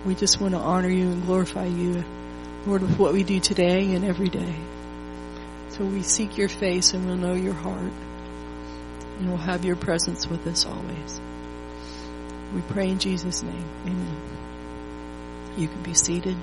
We just want to honor you and glorify you, Lord, with what we do today and every day. So we seek your face and we'll know your heart. And we'll have your presence with us always. We pray in Jesus' name. Amen. You can be seated.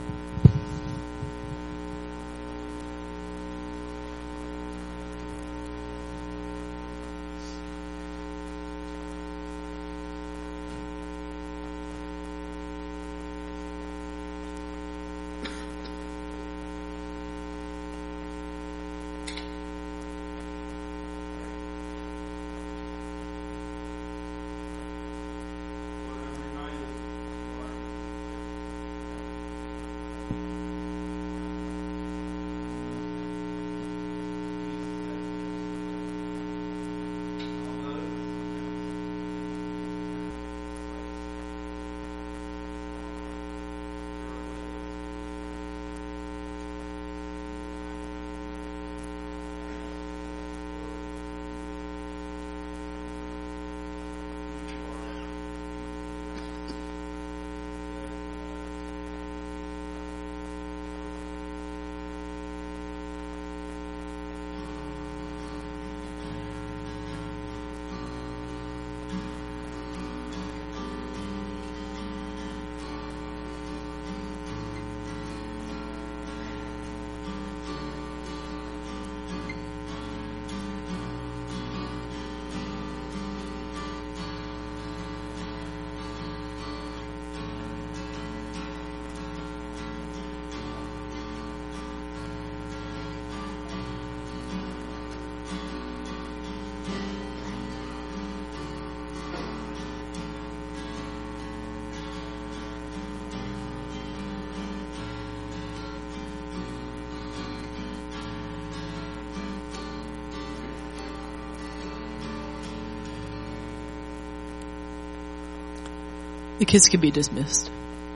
The kids can be dismissed.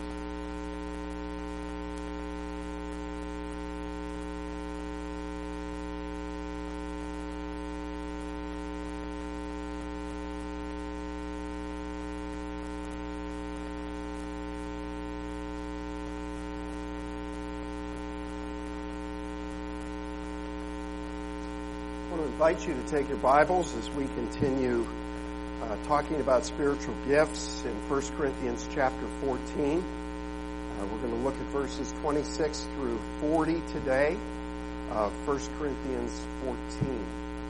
I want to invite you to take your Bibles as we continue talking about spiritual gifts in 1 Corinthians chapter 14. We're going to look at verses 26 through 40 today of 1 Corinthians 14.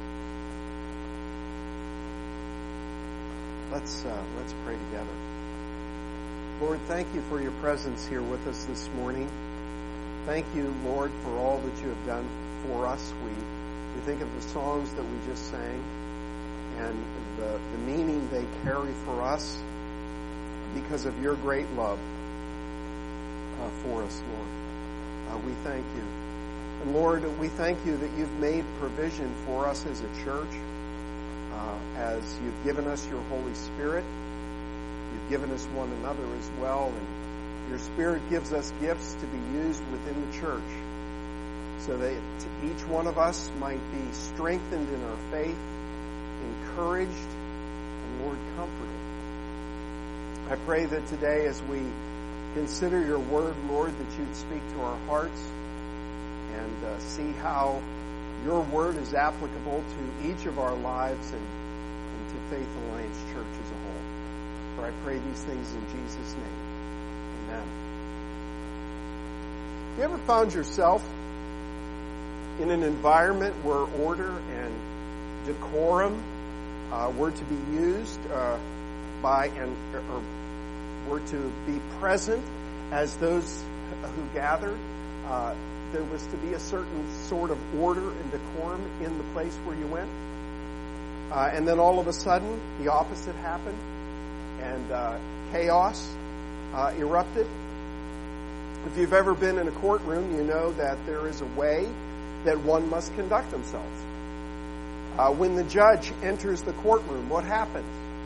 Let's pray together. Lord, thank you for your presence here with us this morning. Thank you, Lord, for all that you have done for us. We think of the songs that we just sang and the meaning they carry for us because of your great love for us, Lord. We thank you. And Lord, we thank you that you've made provision for us as a church, as you've given us your Holy Spirit. You've given us one another as well, and your Spirit gives us gifts to be used within the church so that each one of us might be strengthened in our faith, encouraged, and, Lord, comforted. I pray that today as we consider your word, Lord, that you'd speak to our hearts and see how your word is applicable to each of our lives and to Faith Alliance Church as a whole. For I pray these things in Jesus' name. Amen. Have you ever found yourself in an environment where order and decorum were to be used or were to be present as those who gathered? There was to be a certain sort of order and decorum in the place where you went. And then all of a sudden, the opposite happened, and chaos erupted. If you've ever been in a courtroom, you know that there is a way that one must conduct themselves. When the judge enters the courtroom, what happens?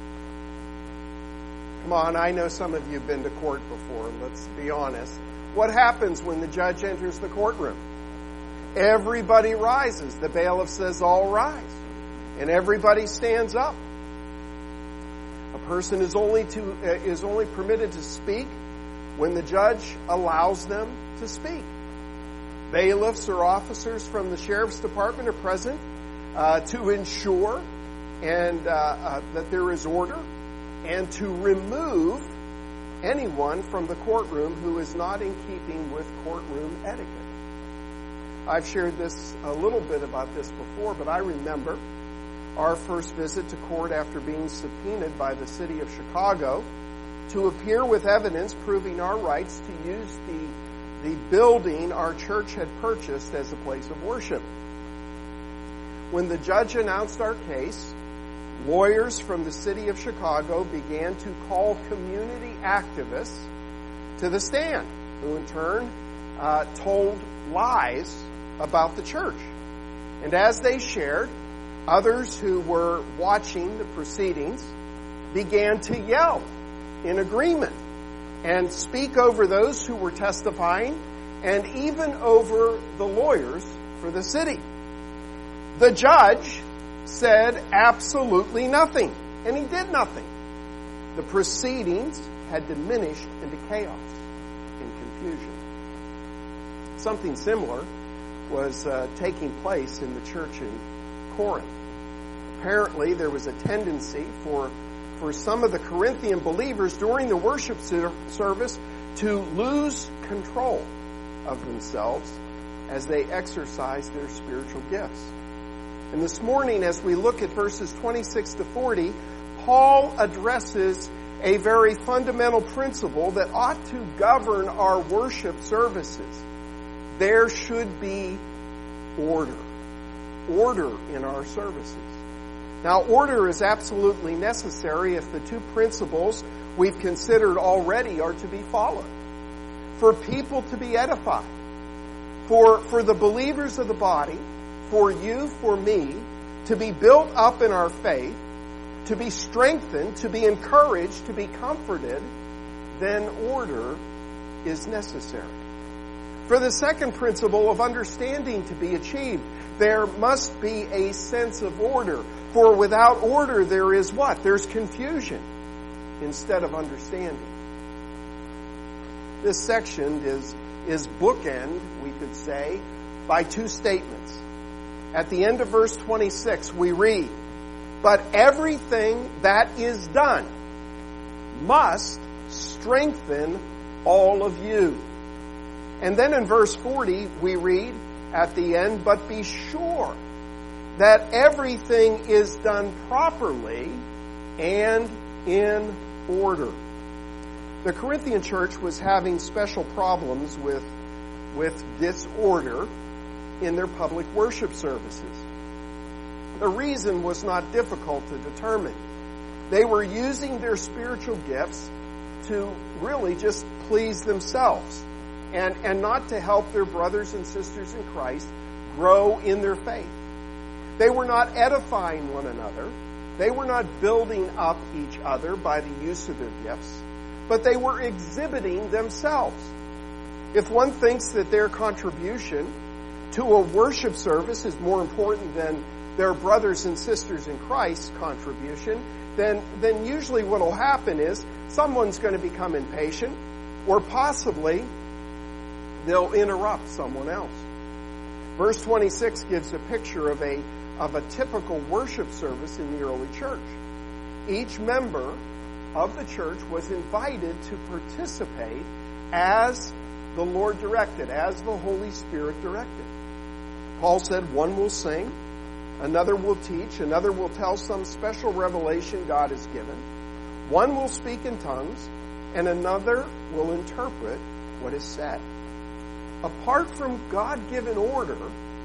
Come on, I know some of you have been to court before. Let's be honest. What happens when the judge enters the courtroom? Everybody rises. The bailiff says, "All rise." And everybody stands up. A person is only permitted to speak when the judge allows them to speak. Bailiffs or officers from the sheriff's department are present to ensure that there is order and to remove anyone from the courtroom who is not in keeping with courtroom etiquette. I've shared this a little bit about this before, but I remember our first visit to court after being subpoenaed by the city of Chicago to appear with evidence proving our rights to use the building our church had purchased as a place of worship. When the judge announced our case, lawyers from the city of Chicago began to call community activists to the stand, who in turn told lies about the church. And as they shared, others who were watching the proceedings began to yell in agreement and speak over those who were testifying and even over the lawyers for the city. The judge said absolutely nothing, and he did nothing. The proceedings had diminished into chaos and confusion. Something similar was taking place in the church in Corinth. Apparently, there was a tendency for some of the Corinthian believers during the worship service to lose control of themselves as they exercised their spiritual gifts. And this morning, as we look at verses 26 to 40, Paul addresses a very fundamental principle that ought to govern our worship services. There should be order. Order in our services. Now, order is absolutely necessary if the two principles we've considered already are to be followed. For people to be edified. For the believers of the body, for you, for me, to be built up in our faith, to be strengthened, to be encouraged, to be comforted, then order is necessary. For the second principle of understanding to be achieved, there must be a sense of order. For without order, there is what? There's confusion instead of understanding. This section is bookend, we could say, by two statements. At the end of verse 26, we read, "But everything that is done must strengthen all of you." And then in verse 40, we read at the end, "But be sure that everything is done properly and in order." The Corinthian church was having special problems with disorder in their public worship services. The reason was not difficult to determine. They were using their spiritual gifts to really just please themselves and not to help their brothers and sisters in Christ grow in their faith. They were not edifying one another. They were not building up each other by the use of their gifts, but they were exhibiting themselves. If one thinks that their contribution to a worship service is more important than their brothers and sisters in Christ's contribution, then usually what will happen is someone's going to become impatient, or possibly they'll interrupt someone else. Verse 26 gives a picture of a typical worship service in the early church. Each member of the church was invited to participate as the Lord directed, as the Holy Spirit directed. Paul said one will sing, another will teach, another will tell some special revelation God has given, one will speak in tongues, and another will interpret what is said. Apart from God-given order,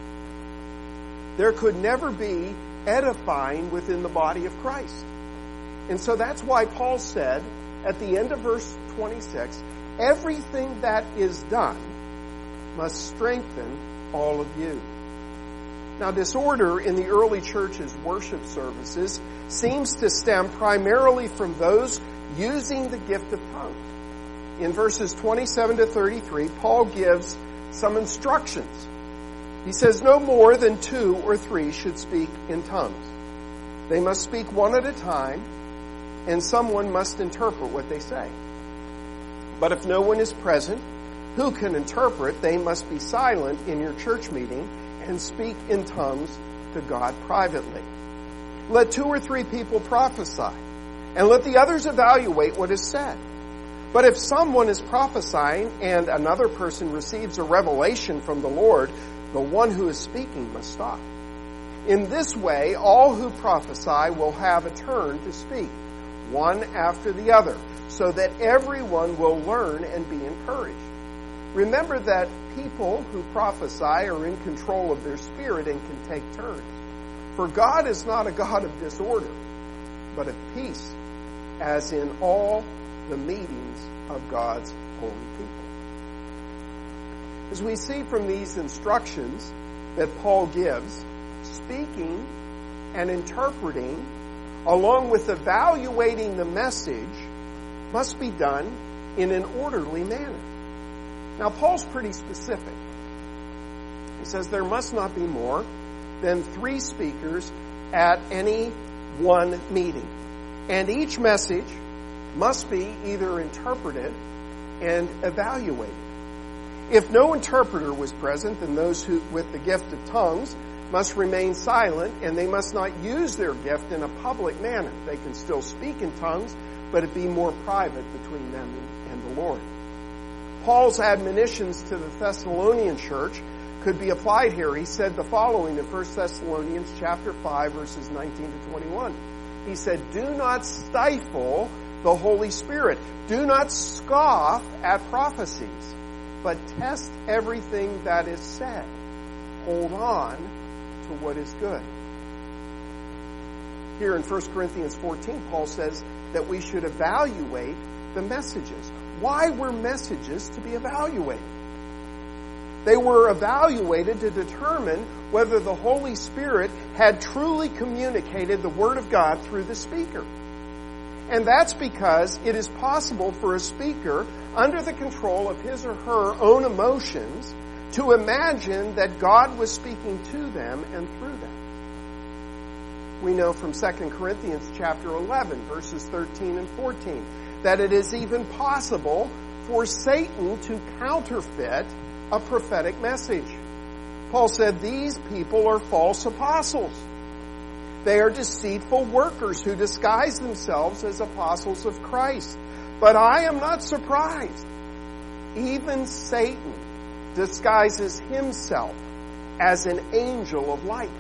there could never be edifying within the body of Christ. And so that's why Paul said at the end of verse 26, everything that is done must strengthen all of you. Now, disorder in the early church's worship services seems to stem primarily from those using the gift of tongues. In verses 27 to 33, Paul gives some instructions. He says, no more than 2 or 3 should speak in tongues. They must speak one at a time, and someone must interpret what they say. But if no one is present who can interpret, they must be silent in your church meeting and speak in tongues to God privately. Let 2 or 3 people prophesy, and let the others evaluate what is said. But if someone is prophesying and another person receives a revelation from the Lord, the one who is speaking must stop. In this way, all who prophesy will have a turn to speak, one after the other, so that everyone will learn and be encouraged. Remember that people who prophesy are in control of their spirit and can take turns. For God is not a God of disorder, but of peace, as in all the meetings of God's holy people. As we see from these instructions that Paul gives, speaking and interpreting, along with evaluating the message, must be done in an orderly manner. Now, Paul's pretty specific. He says there must not be more than 3 speakers at any one meeting. And each message must be either interpreted and evaluated. If no interpreter was present, then those who with the gift of tongues must remain silent, and they must not use their gift in a public manner. They can still speak in tongues, but it be more private between them and the Lord. Paul's admonitions to the Thessalonian church could be applied here. He said the following in 1 Thessalonians chapter 5, verses 19 to 21. He said, "Do not stifle the Holy Spirit. Do not scoff at prophecies, but test everything that is said. Hold on to what is good." Here in 1 Corinthians 14, Paul says that we should evaluate the messages. Why were messages to be evaluated? They were evaluated to determine whether the Holy Spirit had truly communicated the Word of God through the speaker. And that's because it is possible for a speaker, under the control of his or her own emotions, to imagine that God was speaking to them and through them. We know from 2 Corinthians chapter 11, verses 13 and 14, that it is even possible for Satan to counterfeit a prophetic message. Paul said these people are false apostles. They are deceitful workers who disguise themselves as apostles of Christ. But I am not surprised. Even Satan disguises himself as an angel of light.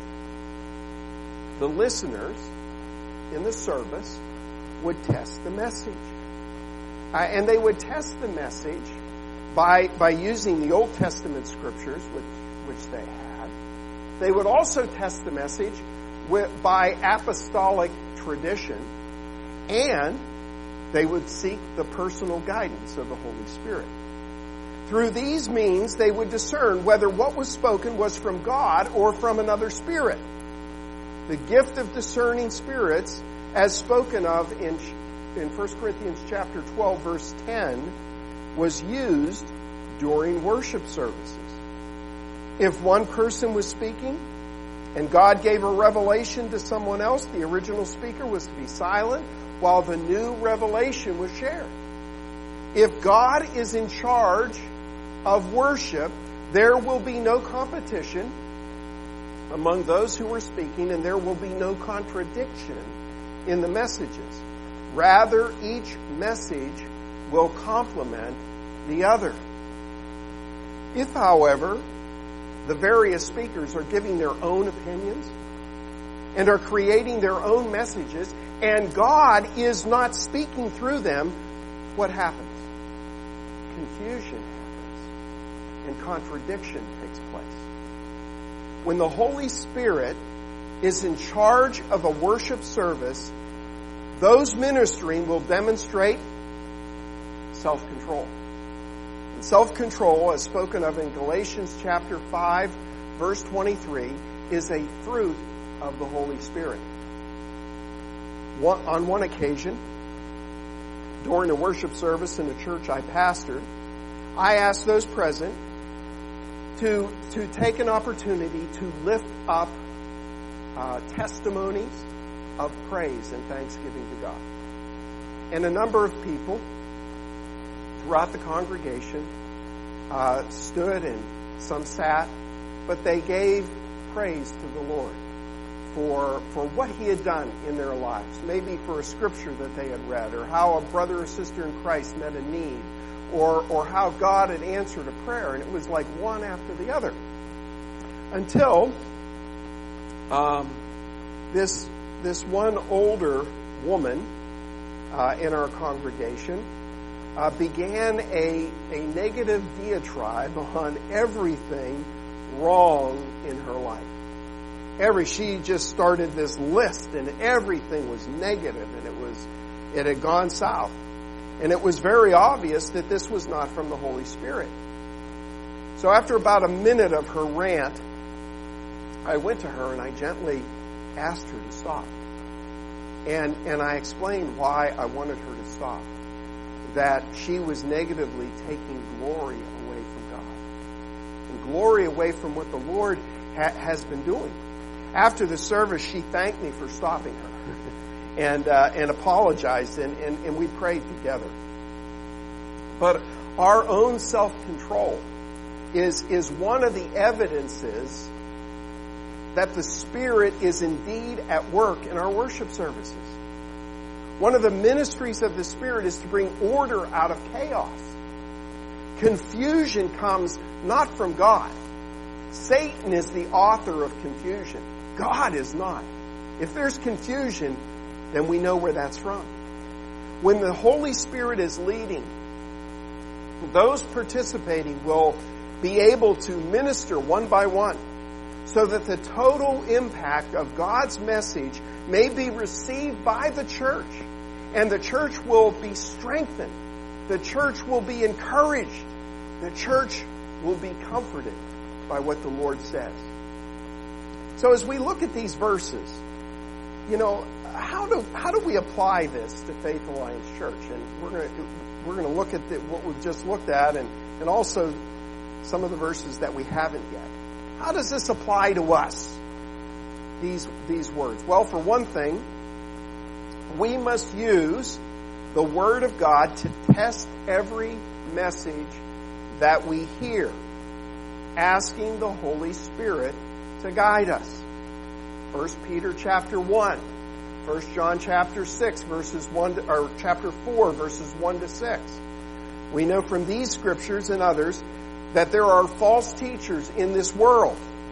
The listeners in the service would test the message. And they would test the message by using the Old Testament scriptures, which they had. They would also test the message by apostolic tradition, and they would seek the personal guidance of the Holy Spirit. Through these means, they would discern whether what was spoken was from God or from another spirit. The gift of discerning spirits, as spoken of in 1 Corinthians chapter 12, verse 10, was used during worship services. If one person was speaking and God gave a revelation to someone else, the original speaker was to be silent while the new revelation was shared. If God is in charge of worship, there will be no competition among those who are speaking, and there will be no contradiction in the messages. Rather, each message will complement the other. If, however, the various speakers are giving their own opinions and are creating their own messages, and God is not speaking through them, what happens? Confusion happens, and contradiction takes place. When the Holy Spirit is in charge of a worship service, those ministering will demonstrate self-control. And self-control, as spoken of in Galatians chapter 5, verse 23, is a fruit of the Holy Spirit. On one occasion, during a worship service in a church I pastored, I asked those present to take an opportunity to lift up testimonies of praise and thanksgiving to God. And a number of people throughout the congregation stood and some sat, but they gave praise to the Lord for what He had done in their lives. Maybe for a scripture that they had read, or how a brother or sister in Christ met a need, or how God had answered a prayer. And it was like one after the other. Until this one older woman in our congregation began a negative diatribe on everything wrong in her life. She just started this list, and everything was negative, and it had gone south. And it was very obvious that this was not from the Holy Spirit. So after about a minute of her rant, I went to her and I gently asked her to stop. And I explained why I wanted her to stop. That she was negatively taking glory away from God. And glory away from what the Lord has been doing. After the service, she thanked me for stopping her. And apologized, and we prayed together. But our own self-control is one of the evidences that the Spirit is indeed at work in our worship services. One of the ministries of the Spirit is to bring order out of chaos. Confusion comes not from God. Satan is the author of confusion. God is not. If there's confusion, then we know where that's from. When the Holy Spirit is leading, those participating will be able to minister one by one, so that the total impact of God's message may be received by the church, and the church will be strengthened. The church will be encouraged. The church will be comforted by what the Lord says. So as we look at these verses, how do we apply this to Faith Alliance Church? And we're going to look at what we've just looked at, and also some of the verses that we haven't yet. How does this apply to us? These words. Well, for one thing, we must use the Word of God to test every message that we hear, asking the Holy Spirit to guide us. 1 Peter chapter 1, 1 John chapter 6 or chapter 4 verses 1 to 6. We know from these scriptures and others that there are false teachers in this world.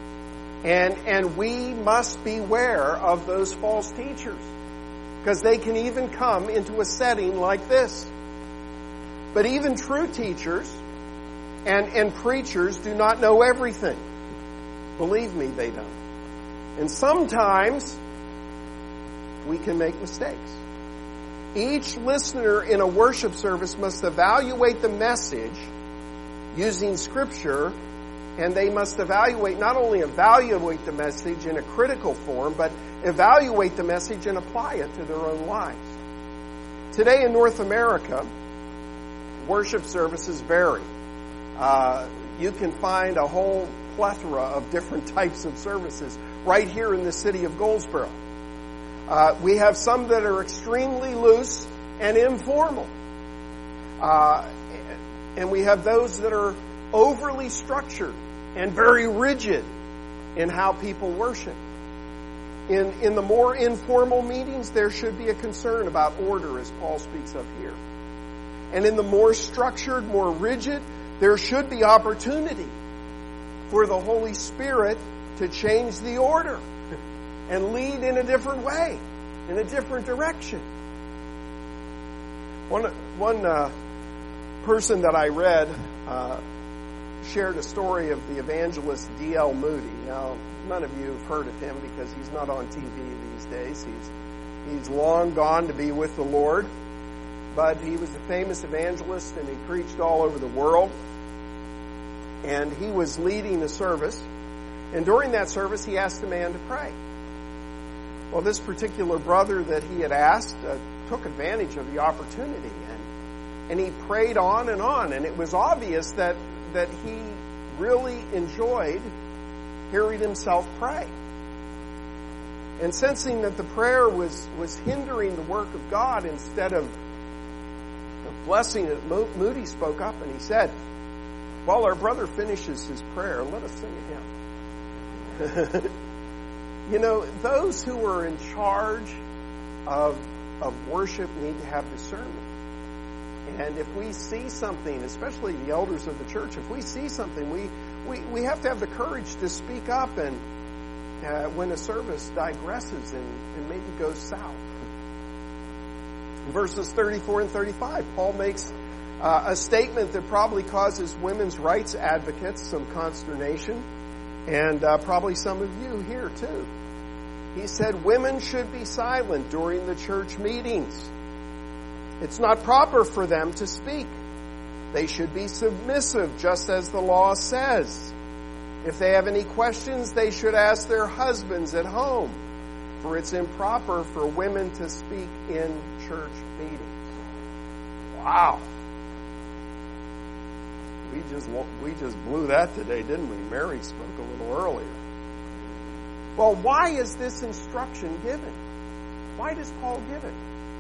And we must beware of those false teachers, because they can even come into a setting like this. But even true teachers and preachers do not know everything. Believe me, they don't. And sometimes we can make mistakes. Each listener in a worship service must evaluate the message using Scripture, and they must not only evaluate the message in a critical form, but evaluate the message and apply it to their own lives. Today in North America, worship services vary. You can find a whole plethora of different types of services right here in the city of Goldsboro. We have some that are extremely loose and informal. And we have those that are overly structured and very rigid in how people worship. In the more informal meetings, there should be a concern about order, as Paul speaks of here. And in the more structured, more rigid, there should be opportunity for the Holy Spirit to change the order and lead in a different way, in a different direction. One person that I read shared a story of the evangelist D.L. Moody. Now, none of you have heard of him because he's not on TV these days. He's long gone to be with the Lord. But he was a famous evangelist, and he preached all over the world. And he was leading the service. And during that service, he asked a man to pray. Well, this particular brother that he had asked took advantage of the opportunity. And he prayed on. And it was obvious that he really enjoyed hearing himself pray. And sensing that the prayer was hindering the work of God instead of blessing it, Moody spoke up and he said, while our brother finishes his prayer, let us sing a hymn. You know, those who are in charge of worship need to have discernment. And if we see something, especially the elders of the church, if we see something, we have to have the courage to speak up and when a service digresses and maybe goes south. In verses 34 and 35, Paul makes a statement that probably causes women's rights advocates some consternation, and probably some of you here too. He said, women should be silent during the church meetings. It's not proper for them to speak. They should be submissive, just as the law says. If they have any questions, they should ask their husbands at home, for it's improper for women to speak in church meetings. Wow. We just blew that today, didn't we? Mary spoke a little earlier. Well, why is this instruction given? Why does Paul give it?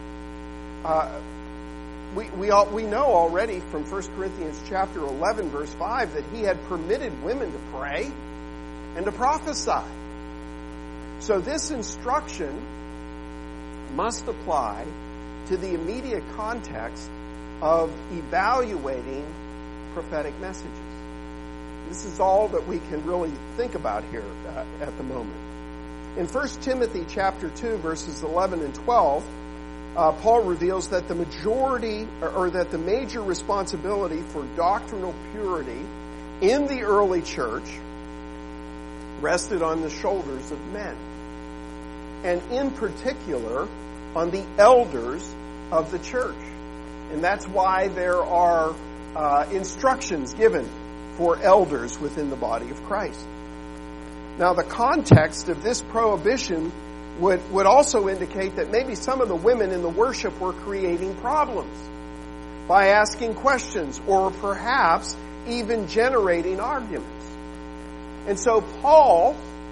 We know already from 1 Corinthians chapter 11, verse 5, that he had permitted women to pray and to prophesy. So this instruction must apply to the immediate context of evaluating prophetic messages. This is all that we can really think about here at the moment. In 1 Timothy chapter 2, verses 11 and 12, Paul reveals that the majority, or that the major responsibility for doctrinal purity in the early church rested on the shoulders of men. And in particular, on the elders of the church. And that's why there are instructions given for elders within the body of Christ. Now, the context of this prohibition would also indicate that maybe some of the women in the worship were creating problems by asking questions or perhaps even generating arguments. And so Paul,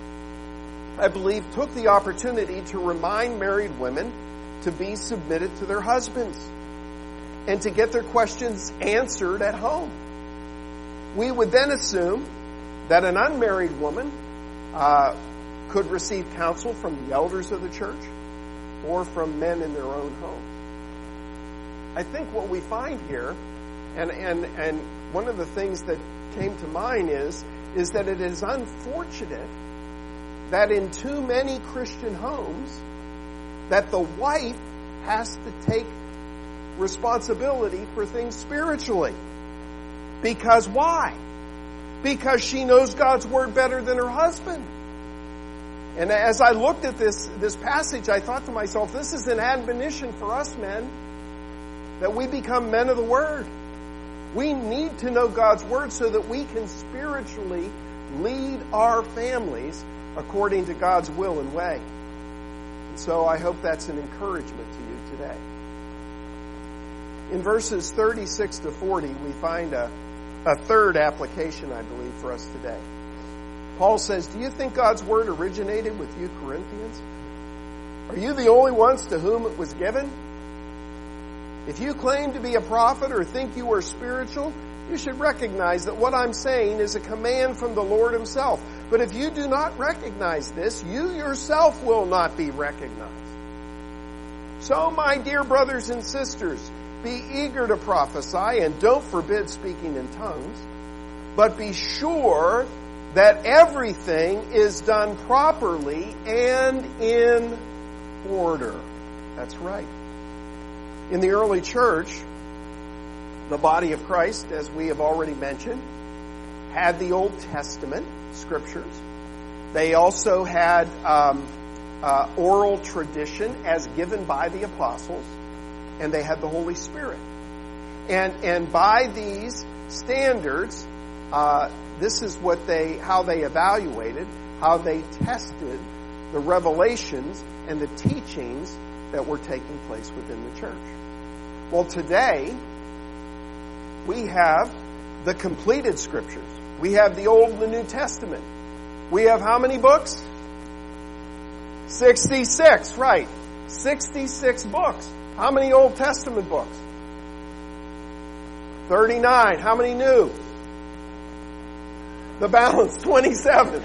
I believe, took the opportunity to remind married women to be submitted to their husbands and to get their questions answered at home. We would then assume that an unmarried woman could receive counsel from the elders of the church or from men in their own home. I think what we find here, and one of the things that came to mind is that it is unfortunate that in too many Christian homes that the wife has to take responsibility for things spiritually. Because why? Because she knows God's word better than her husband. And as I looked at this passage, I thought to myself, this is an admonition for us men, that we become men of the word. We need to know God's word so that we can spiritually lead our families according to God's will and way. And so I hope that's an encouragement to you today. In verses 36 to 40, we find a third application, I believe, for us today. Paul says, do you think God's word originated with you, Corinthians? Are you the only ones to whom it was given? If you claim to be a prophet or think you are spiritual, you should recognize that what I'm saying is a command from the Lord himself. But if you do not recognize this, you yourself will not be recognized. So, my dear brothers and sisters, be eager to prophesy and don't forbid speaking in tongues, but be sure that everything is done properly and in order. That's right. In the early church, the body of Christ, as we have already mentioned, had the Old Testament scriptures. They also had oral tradition as given by the apostles, and they had the Holy Spirit. And by these standards, this is how they evaluated, how they tested the revelations and the teachings that were taking place within the church. Well, today, we have the completed scriptures. We have the Old and the New Testament. We have how many books? 66, right. 66 books. How many Old Testament books? 39. How many knew? The balance, 27.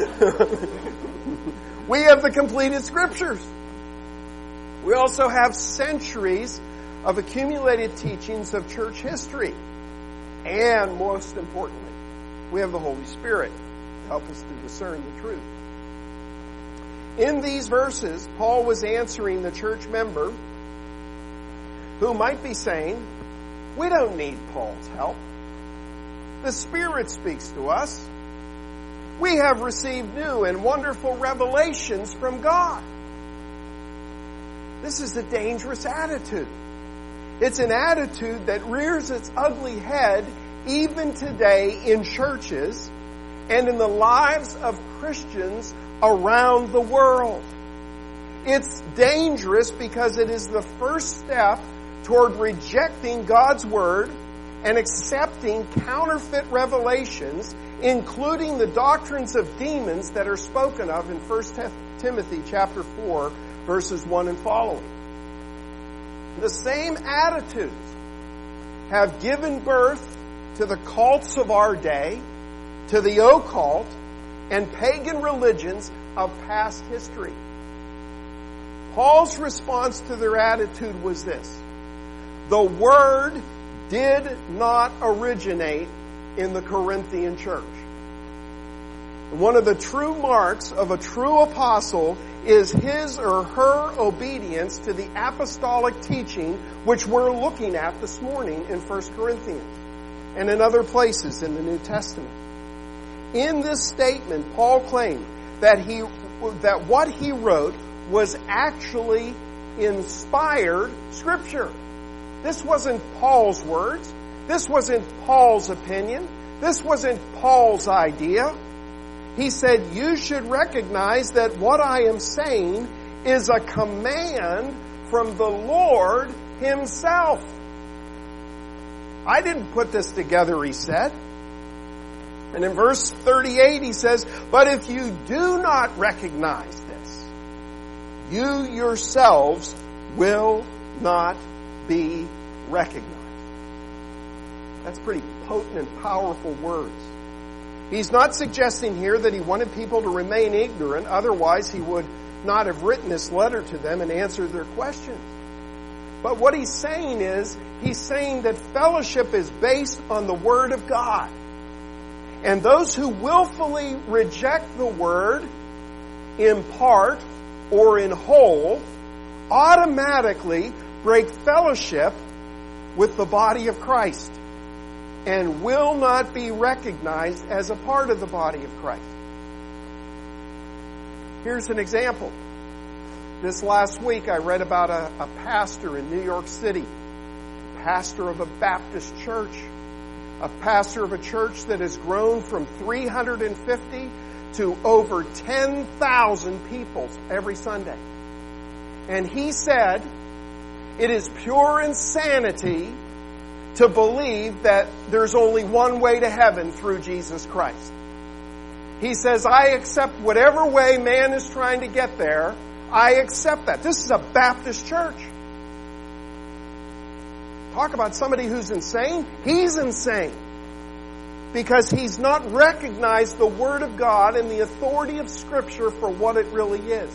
We have the completed Scriptures. We also have centuries of accumulated teachings of church history. And most importantly, we have the Holy Spirit to help us to discern the truth. In these verses, Paul was answering the church member who might be saying, we don't need Paul's help. The Spirit speaks to us. We have received new and wonderful revelations from God. This is a dangerous attitude. It's an attitude that rears its ugly head even today in churches and in the lives of Christians around the world. It's dangerous because it is the first step toward rejecting God's Word and accepting counterfeit revelations, including the doctrines of demons that are spoken of in 1 Timothy chapter 4, verses 1 and following. The same attitudes have given birth to the cults of our day, to the occult, and pagan religions of past history. Paul's response to their attitude was this: the Word did not originate in the Corinthian church. One of the true marks of a true apostle is his or her obedience to the apostolic teaching which we're looking at this morning in 1 Corinthians and in other places in the New Testament. In this statement, Paul claimed that what he wrote was actually inspired Scripture. This wasn't Paul's words. This wasn't Paul's opinion. This wasn't Paul's idea. He said, you should recognize that what I am saying is a command from the Lord Himself. I didn't put this together, he said. And in verse 38 he says, but if you do not recognize this, you yourselves will not be recognized. That's pretty potent and powerful words. He's not suggesting here that he wanted people to remain ignorant, otherwise he would not have written this letter to them and answered their questions. But what he's saying is, he's saying that fellowship is based on the Word of God. And those who willfully reject the Word in part or in whole automatically break fellowship with the body of Christ and will not be recognized as a part of the body of Christ. Here's an example. This last week I read about a pastor in New York City, pastor of a Baptist church, a pastor of a church that has grown from 350 to over 10,000 people every Sunday. And he said, it is pure insanity to believe that there's only one way to heaven through Jesus Christ. He says, I accept whatever way man is trying to get there. I accept that. This is a Baptist church. Talk about somebody who's insane. He's insane. Because he's not recognized the Word of God and the authority of Scripture for what it really is.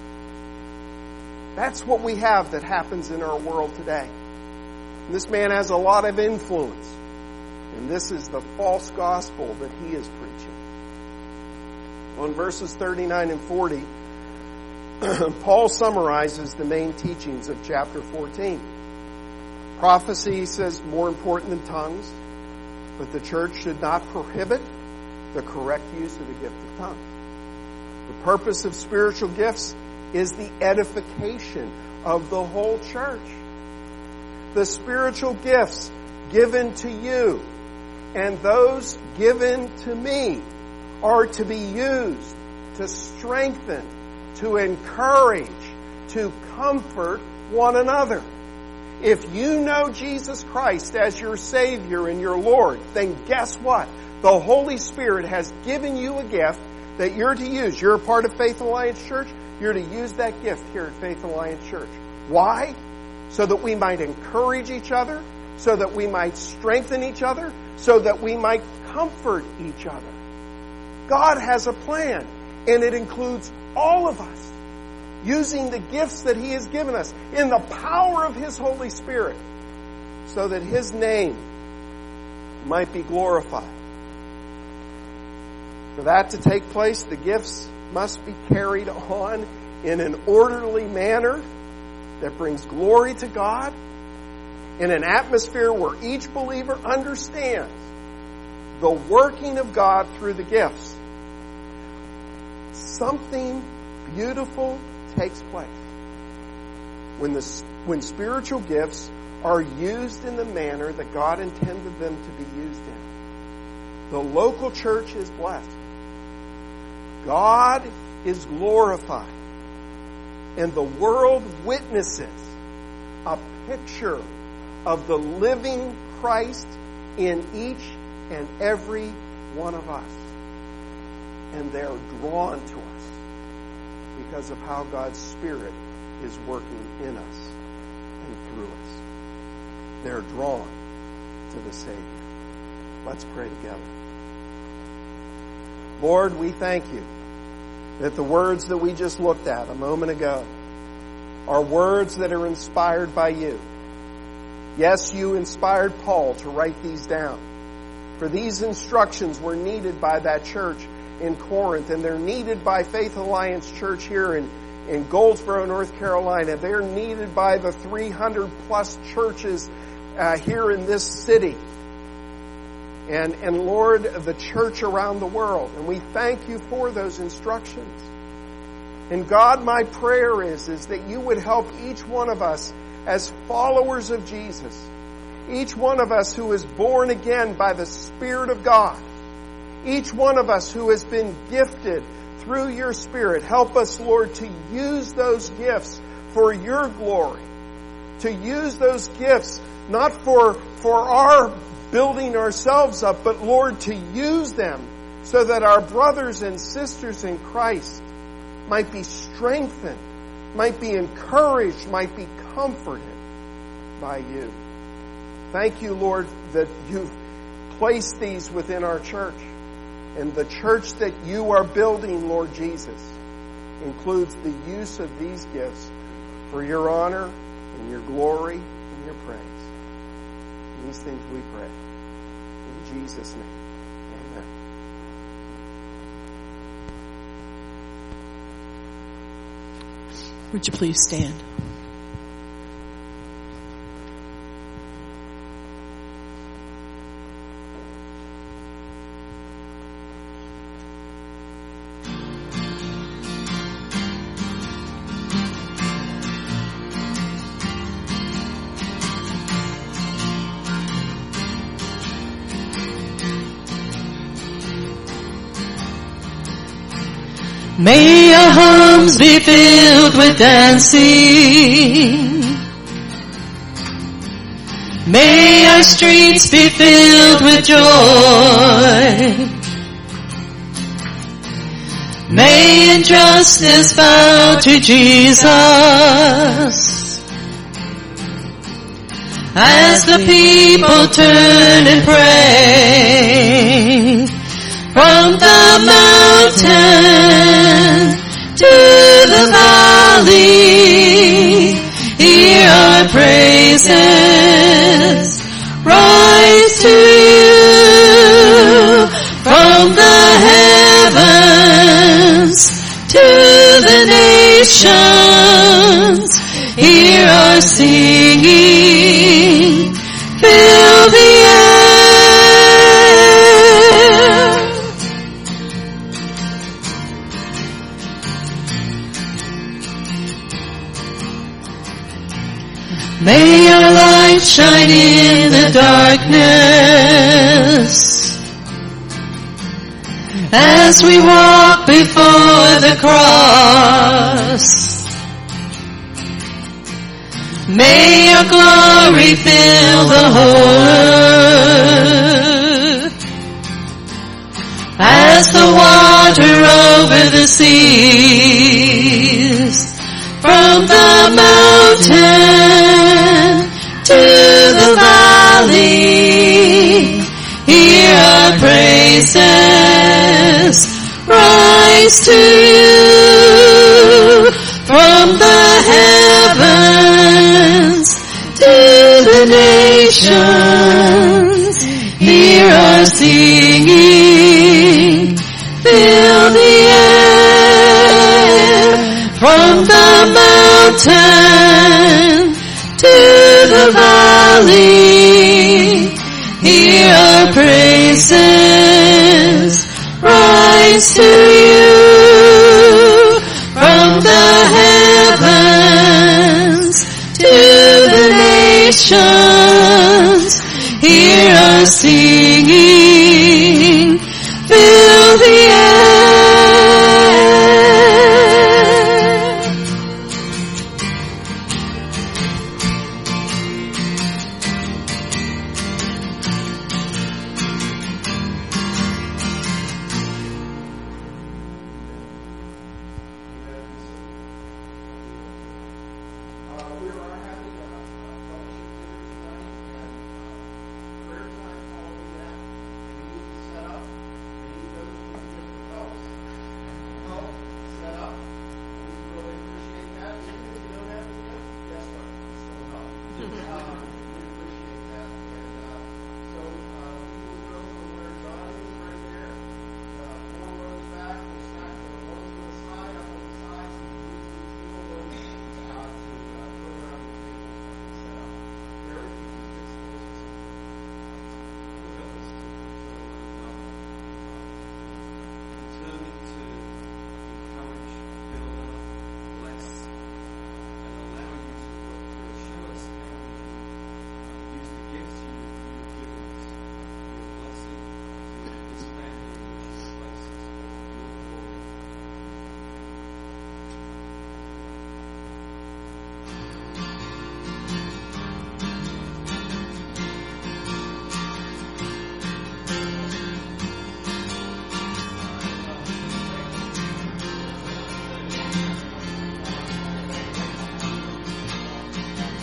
That's what we have that happens in our world today. And this man has a lot of influence. And this is the false gospel that he is preaching. On verses 39 and 40, Paul summarizes the main teachings of chapter 14. Prophecy, he says, more important than tongues, but the church should not prohibit the correct use of the gift of tongues. The purpose of spiritual gifts is the edification of the whole church. The spiritual gifts given to you and those given to me are to be used to strengthen, to encourage, to comfort one another. If you know Jesus Christ as your Savior and your Lord, then guess what? The Holy Spirit has given you a gift that you're to use. You're a part of Faith Alliance Church. You're to use that gift here at Faith Alliance Church. Why? So that we might encourage each other, so that we might strengthen each other, so that we might comfort each other. God has a plan, and it includes all of us using the gifts that He has given us in the power of His Holy Spirit so that His name might be glorified. For that to take place, the gifts must be carried on in an orderly manner that brings glory to God, in an atmosphere where each believer understands the working of God through the gifts. Something beautiful takes place when spiritual gifts are used in the manner that God intended them to be used in. The local church is blessed. God is glorified. And the world witnesses a picture of the living Christ in each and every one of us. And they're drawn to us because of how God's Spirit is working in us and through us. They're drawn to the Savior. Let's pray together. Lord, we thank you that the words that we just looked at a moment ago are words that are inspired by you. Yes, you inspired Paul to write these down. For these instructions were needed by that church in Corinth, and they're needed by Faith Alliance Church here in Goldsboro, North Carolina. They're needed by the 300 plus churches here in this city. And Lord, the church around the world. And we thank you for those instructions. And God, my prayer is that you would help each one of us as followers of Jesus, each one of us who is born again by the Spirit of God, each one of us who has been gifted through your Spirit. Help us, Lord, to use those gifts for your glory, to use those gifts not for our building ourselves up, but Lord, to use them so that our brothers and sisters in Christ might be strengthened, might be encouraged, might be comforted by you. Thank you, Lord, that you've placed these within our church. And the church that you are building, Lord Jesus, includes the use of these gifts for your honor and your glory and your praise. These things we pray. In Jesus' name, amen. Would you please stand? May our homes be filled with dancing. May our streets be filled with joy. May injustice bow to Jesus as the people turn and pray. From the mountain to the valley, hear our praises rise to you. From the heavens to the nations, hear our singing, fill the air. May our light shine in the darkness as we walk before the cross. May your glory fill the whole earth as the water over the seas. From the mountain to the valley, praises rise to you from the heavens to the nations. Hear our singing, fill the air from the mountain to the valley. Hear our praises rise to you.